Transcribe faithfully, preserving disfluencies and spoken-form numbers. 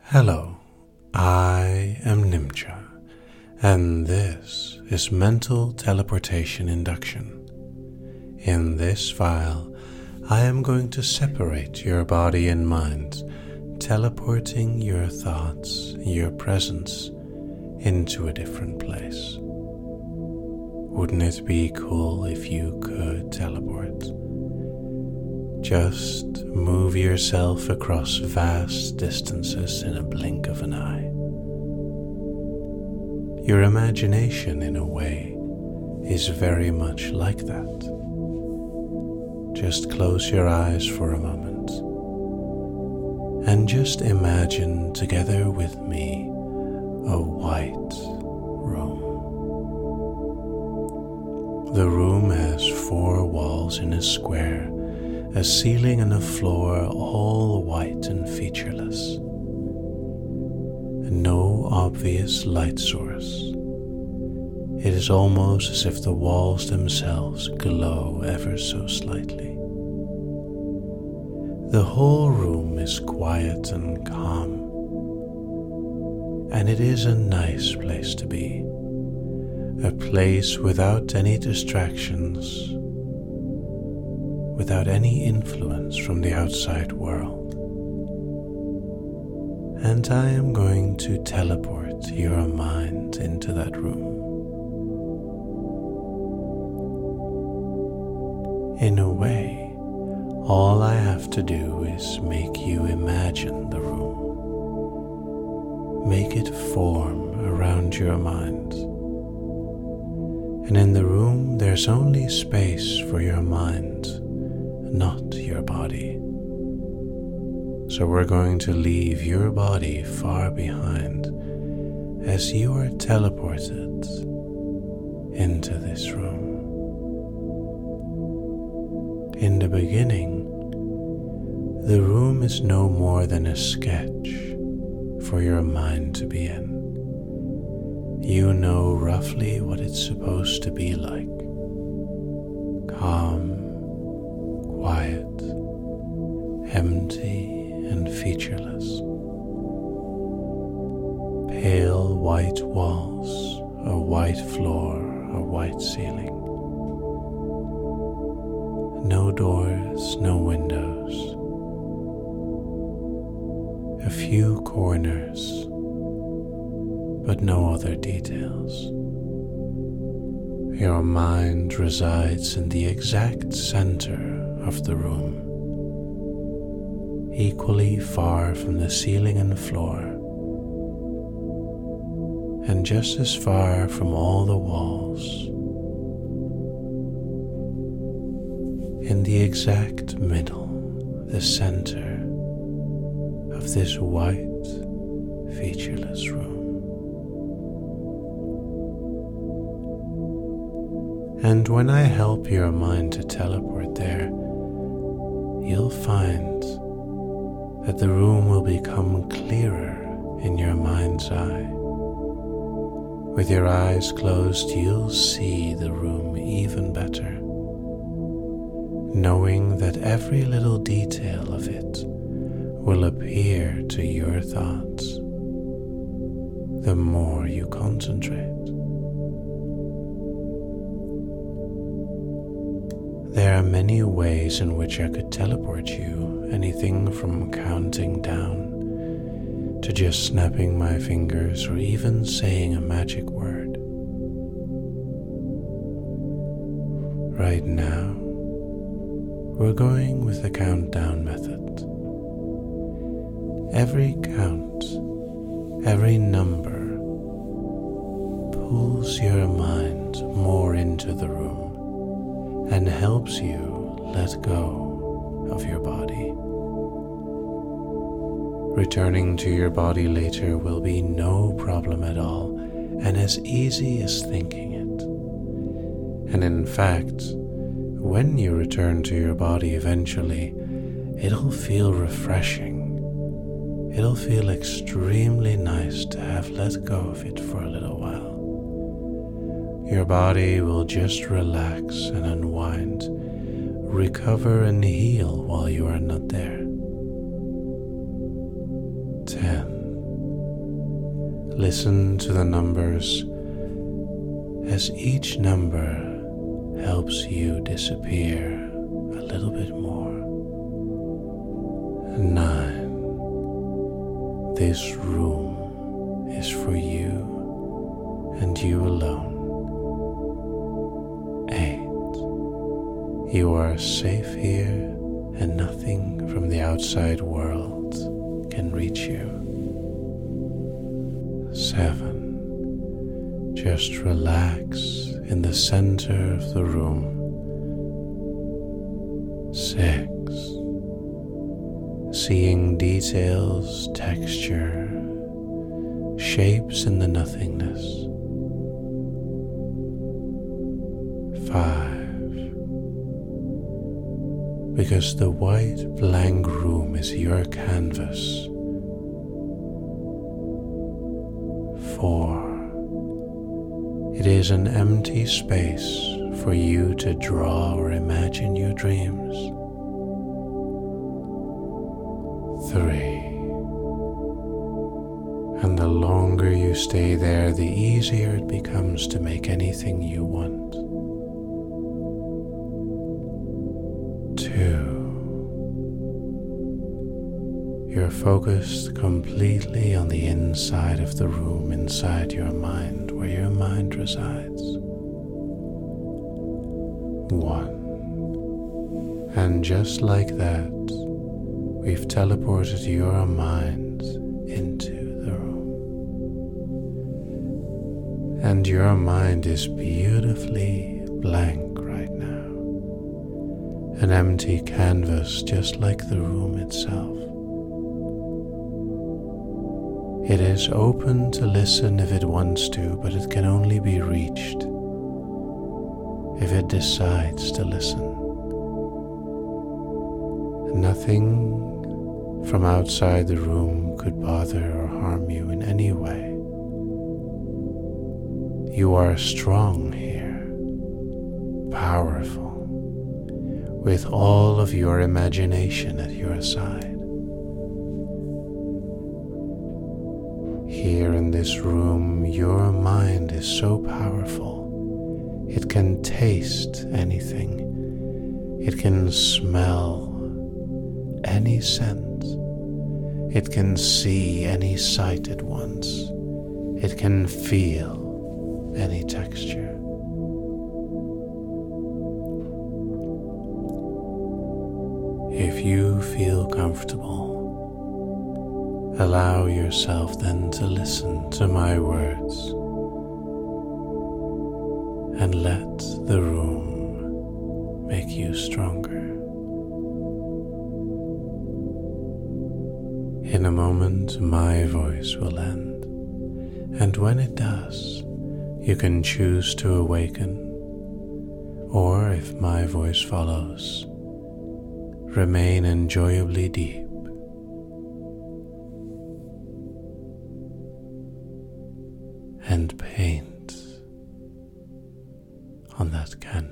Hello, I am Nimcha, and this is Mental Teleportation Induction. In this file, I am going to separate your body and mind, teleporting your thoughts, your presence, into a different place. Wouldn't it be cool if you could teleport? Just move yourself across vast distances in a blink of an eye. Your imagination, in a way, is very much like that. Just close your eyes for a moment and just imagine together with me a white room. The room has four walls in a square, a ceiling and a floor all white and featureless. No obvious light source. It is almost as if the walls themselves glow ever so slightly. The whole room is quiet and calm, and it is a nice place to be, a place without any distractions, without any influence from the outside world. And I am going to teleport your mind into that room. In a way, all I have to do is make you imagine the room, make it form around your mind. And in the room, there's only space for your mind, not your body. So we're going to leave your body far behind as you are teleported into this room. In the beginning, the room is no more than a sketch for your mind to be in. You know roughly what it's supposed to be like. Calm, quiet, empty and featureless. Pale white walls, a white floor, a white ceiling. No doors, no windows. A few corners, but no other details. Your mind resides in the exact center of the room, equally far from the ceiling and floor, and just as far from all the walls. In the exact middle, the center of this white, featureless room. And when I help your mind to teleport there, you'll find that the room will become clearer in your mind's eye. With your eyes closed, you'll see the room even better, knowing that every little detail of it will appear to your thoughts the more you concentrate. There are many ways in which I could teleport you, anything from counting down to just snapping my fingers or even saying a magic word. Right now, we're going with the countdown method. Every count, every number pulls your mind more into the room and helps you let go of your body. Returning to your body later will be no problem at all and as easy as thinking it. And in fact, when you return to your body eventually, it'll feel refreshing. It'll feel extremely nice to have let go of it for a little while. Your body will just relax and unwind, recover and heal while you are not there. Ten, Listen to the numbers as each number helps you disappear a little bit more. Nine. This room is for you and you alone. Eight. You are safe here and nothing from the outside world can reach you. Seven. Just relax in the center of the room. Six. Seeing details, texture, shapes in the nothingness. Five. Because the white blank room is your canvas. Four. It is an empty space for you to draw or imagine your dreams. Three. And the longer you stay there, the easier it becomes to make anything you want. Two. You're focused completely on the inside of the room, inside your mind, where your mind resides. One. And just like that, we've teleported your mind into the room. And your mind is beautifully blank right now. An empty canvas just like the room itself. It is open to listen if it wants to, but it can only be reached if it decides to listen. Nothing from outside the room could bother or harm you in any way. You are strong here, powerful, with all of your imagination at your side. Here in this room, your mind is so powerful, it can taste anything, it can smell any scent, it can see any sight at once, it can feel any texture. If you feel comfortable, allow yourself then to listen to my words and let the room make you stronger. In a moment, my voice will end, and when it does, you can choose to awaken, or if my voice follows, remain enjoyably deep. And paint on that canvas.